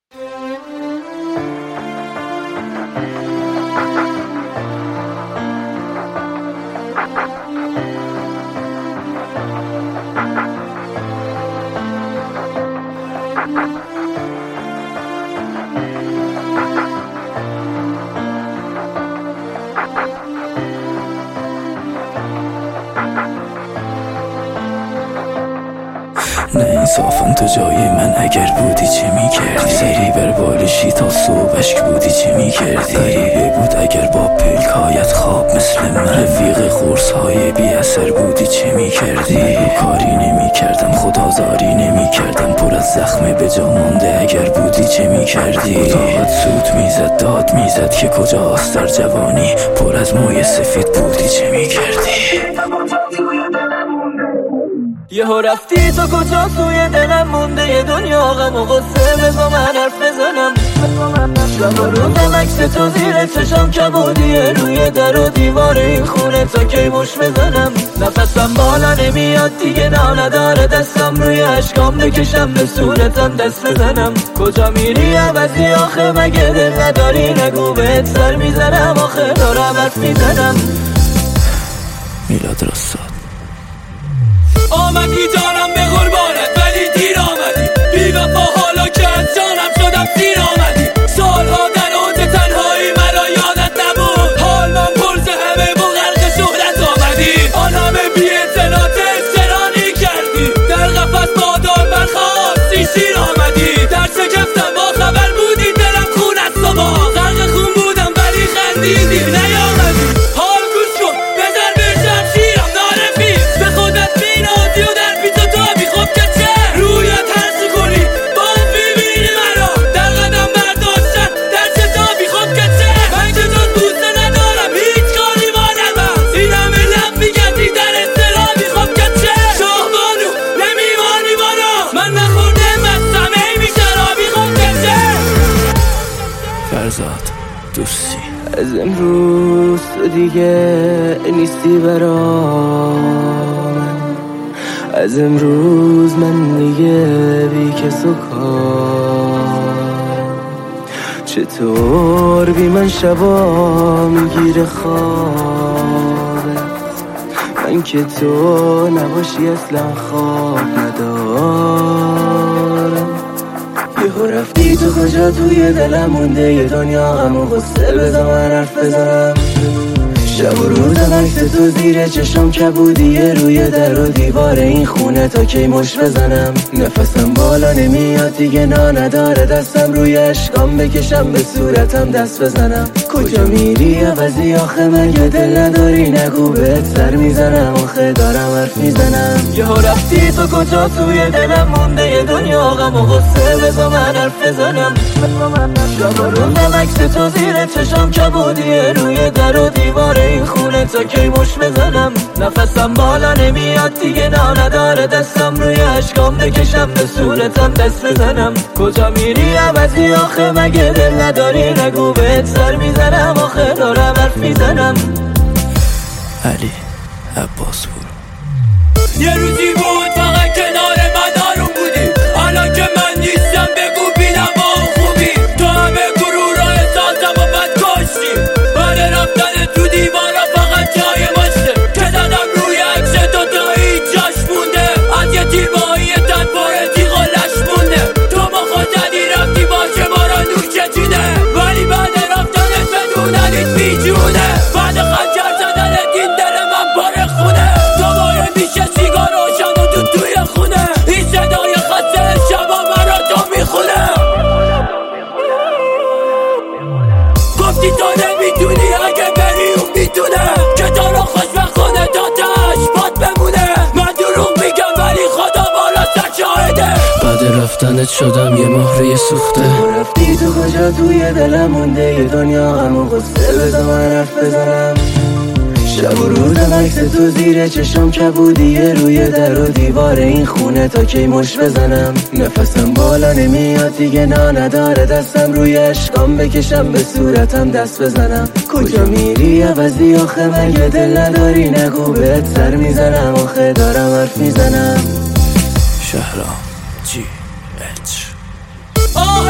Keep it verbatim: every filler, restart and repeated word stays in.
نه انصافا تو جای من اگر بودی چه میکردی؟ سری بر بالشی تا صبح اشک بودی چه میکردی؟ غریبه بود اگر با پلکایت خواب مثل من رفیق خورس های بی اثر بودی چه میکردی؟ نگو کاری نمیکردم خدازاری نمیکردم پر از زخم به جا مانده اگر بودی چه میکردی؟ اتاقت سوت میزد داد میزد که کجاست در جوانی پر از موی سفید بودی چه میکردی؟ یهو رفتی تو کجا توی دلم مونده یه دنیا غم و غصه بزا من حرف بزنم شب و روزم عکس تو زیر چشم کبودیه روی در و دیوار این خونه تا کی مش بزنم نفسم بالا نمیاد دیگه نا نداره دستم روی اشکام بکشم به صورتم دست بزنم کجا میری عوضی آخه مگه دل نداری نگو بهت سر میزنم آخه دارم حرف میزنم میلاد راستاد آمدی دارم به قربانت ولی دیر آمدی بی وفا حالا که از جانم شدم سیر آمدی سالها در اوج تنهایی مرا یادت نبود حال من پرز همه با غرق شهرت آمدی آن همه بی اعتنات استرانی کردی در قفس بادار برخواستی شیر آمدی در شکفتم با خبر بودی دلم خون از صبح غرق خون بودم ولی خندیدی نیامدی حال گوش کن بذار بشم شیرم نارفی به خودت بینازی و در پیچ و تابی خب که چه رویت هرچی کنی باز میبینی مرا در قدم برداشتن در شتابی خب که چه من که جز بوسه ندارم هیچ کاری مانمم این همه لب میگردی در استرابی خب که چه شاهبانو نمیمانی بالا من نخورده مستم ای بیشرابی خب که چه فرزاد دوستی از امروز تو دیگه نیستی برام از امروز من دیگه بی کس و کار چطور بی من شبا میگیره خوابت من که تو نباشی اصلا خواب ندارم یهو رفتی تو کجا توی دلم مونده یه دنیا غم و غصه بزا من حرف بزنم شب و روزم عکس تو زیر چشم کبودیه روی در و دیوار این خونه تا کی مش بزنم نفسم بالا نمیاد دیگه نا نداره دستم روی اشکام بکشم به صورتم دست بزنم کجا میری عوضی آخه مگه دل نداری نگو بهت سر میزنم آخه دارم حرف میزنم یهو رفتی تو کجا توی دلم مونده یه دنیا غم و غصه بزا من حرف بزنم شب و روزم عکس تو زیر چشم کبودیه روی در و دیوار این خونه تا کی مش بزنم نفسم بالا نمیاد دیگه نا نداره دستم روی اشکام بکشم به صورتم دست بزنم کجا میری عوضی آخه مگه دل نداری نگو بهت سر میزنم آخه دارم حرف میزنم علی عباس بود یه روزی بود فقط کنار من آروم بودی حالا که من نیستم بگو بینم با خوبی تو همه گروه را احساسم و بد کشتی بعد رفتن تو دیوارا فقط جای باشه که زدم روی عکس تو تا هیچ جاش مونده از یه تیبایی تن پاره تیغ و لش مونده تو با خود زدی رفتی باشه ما را نوشه چیده ولی بعد رفتنت بدوننیت بیجونه بعد خنجر زدنت این دل من پاره خونه تو باید میشه سیگار روشن و تو توی خونه این صدای خسته شبا مرا تو میخونه گفتی تو نمیتونی اگه بری اون میتونه که تو رو خوشبختانه تا تش باد بمونه من دروغ میگم ولی خدا بالا سر شاهده بعد رفتنت شدم یه مهره سوخته رفتی تو کجا توی دلم مونده یه دنیا غم و غصه بزا من حرف بزنم شب و روزم عکس تو زیر چشم کبودیه روی در و دیوار این خونه تا کی مش بزنم نفسم بالا نمیاد دیگه نا نداره دستم روی اشکام بکشم به صورتم دست بزنم کجا میری عوضی آخه مگه دل نداری نگو بهت سر میزنم آخه دارم حرف میزنم شهرام جی اچ آه